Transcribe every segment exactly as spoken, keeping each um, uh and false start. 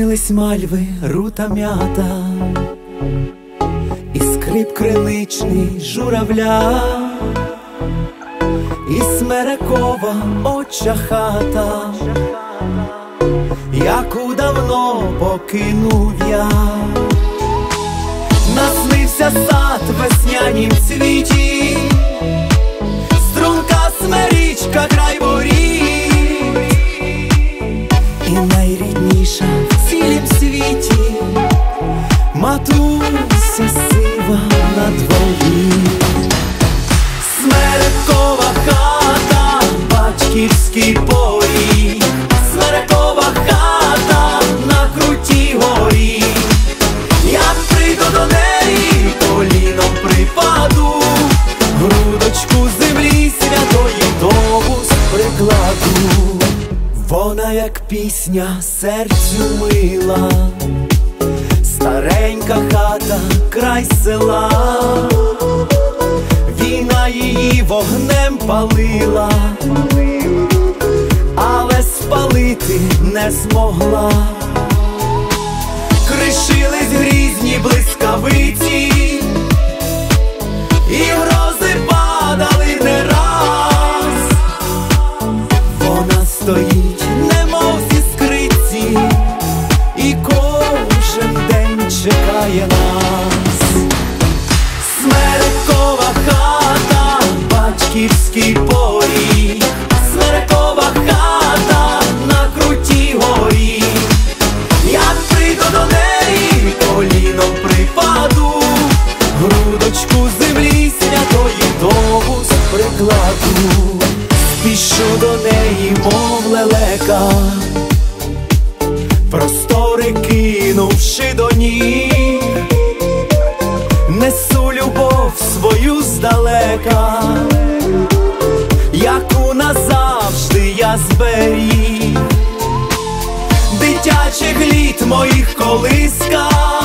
Снились мальви, рута м'ята, і скрип криничний журавля, і смерекова отча хата, яку давно покинув я. Наснився сад в веснянім цвіті, струнка смерічка край воріт, і найрідніша в цілім світі матуся сива на дворі. Смерекова хата, батьківський поріг, смерекова хата на крутій горі. Як прийду до неї, коліном припаду, грудочку землі святої довус прикладу. Вона, як пісня, серцю мила, старенька хата, край села. Війна її вогнем палила, але спалити не змогла. Кришились грізні блискавиці, і грози падали не раз. Вона стоїть, немов зі скриці, і кожен день чекає нас. Смерекова хата, батьківський поріг, смерекова хата на крутій горі. Як прийду до неї, коліном припаду, грудочку землі святої довус прикладу. Спішу до неї, мов лелека, простори кинувши до ніг, несу любов свою здалека, яку назавжди я зберіг. Дитячих літ моїх колиска,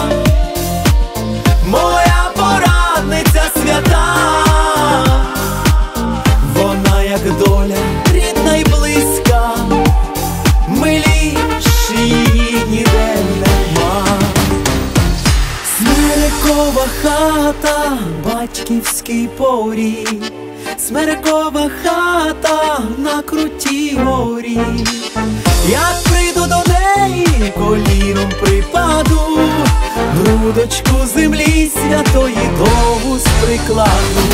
моя порадниця свята. Вона, як доля, рідна й близька, миліше її ніде нема. Смерекова хата, батьківський поріг, смерекова хата на крутій горі. Як прийду до неї, коліном припаду, грудочку землі святої довус прикладу.